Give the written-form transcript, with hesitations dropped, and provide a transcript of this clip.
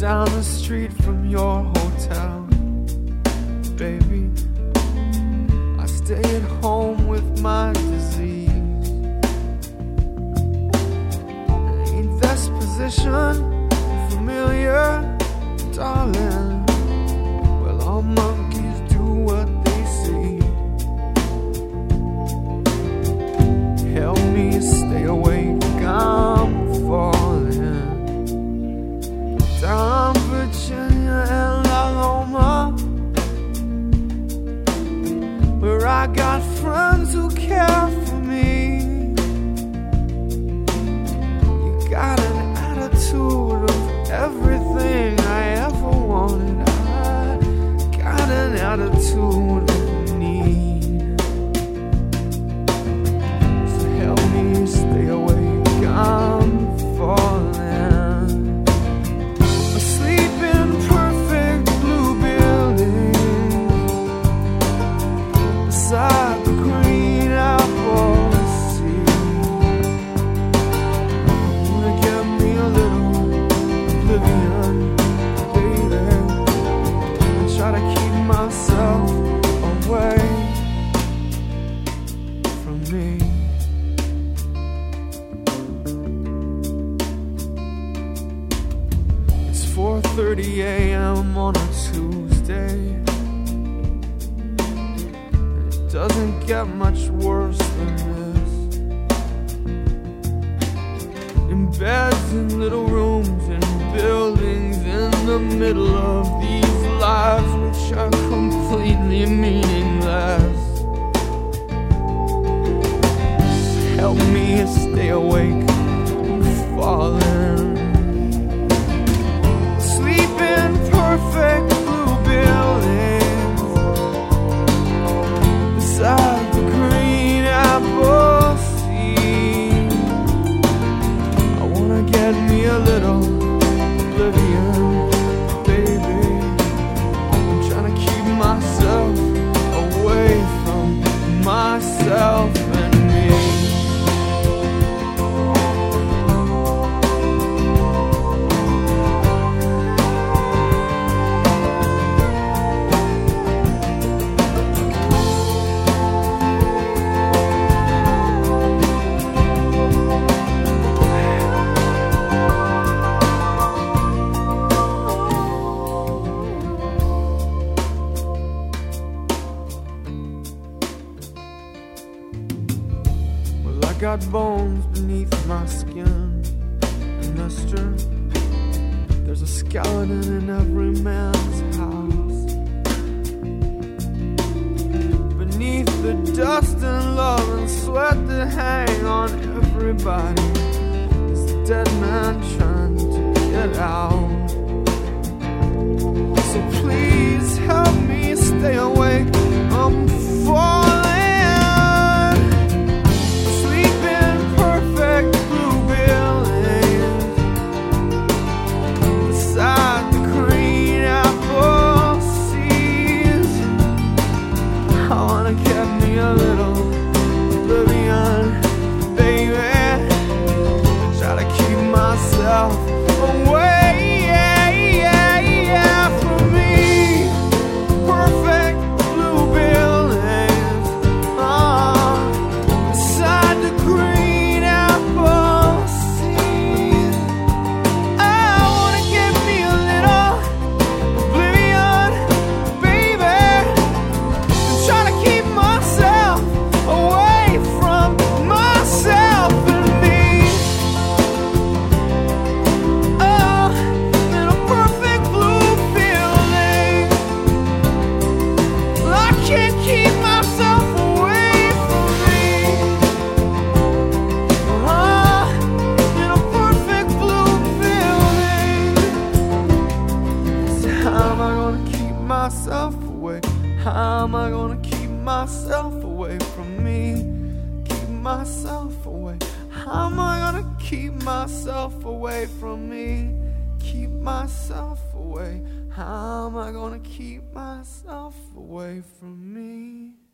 down the street from your hotel, baby. I stay at home with my disease. Ain't this position familiar, darling? Well, all monkeys do what they see. Help me stay awake, I'm falling down Virginia and Aloma, where I got friends who care for me. You got an attitude of everything I ever wanted. I got an attitude of need. So help me stay awake, I'm falling asleep in perfect blue buildings beside the green apple sea. Wanna get me a little oblivion, baby, and try to keep myself away from me. It's 4:30 a.m. on a Tuesday. It doesn't get much worse than this. In beds, in little rooms, in buildings, in the middle of these lives which are completely meaningless. Help me stay awake, I'm falling asleep in perfect blue buildings beside the green apple sea. I wanna get me a little oblivion, baby. I'm trying to keep myself away from myself and me. I got bones beneath my skin, and mister, there's a skeleton in every man's house. Beneath the dust and love and sweat that hang on everybody is a dead man trying to get out. So please help me stay awake, I'm falling a little oblivion, baby. Try to keep myself away from me. Perfect blue buildings beside the green apple sea. I wanna get me a little oblivion, baby. Try to keep myself away from myself and me. Oh, in a perfect blue building, I can't keep myself away from me. Oh, in a perfect blue building. So how am I gonna keep myself away? How am I gonna keep myself away from me? Keep myself away. How am I gonna keep myself away from me? Keep myself away. How am I gonna keep myself away from me?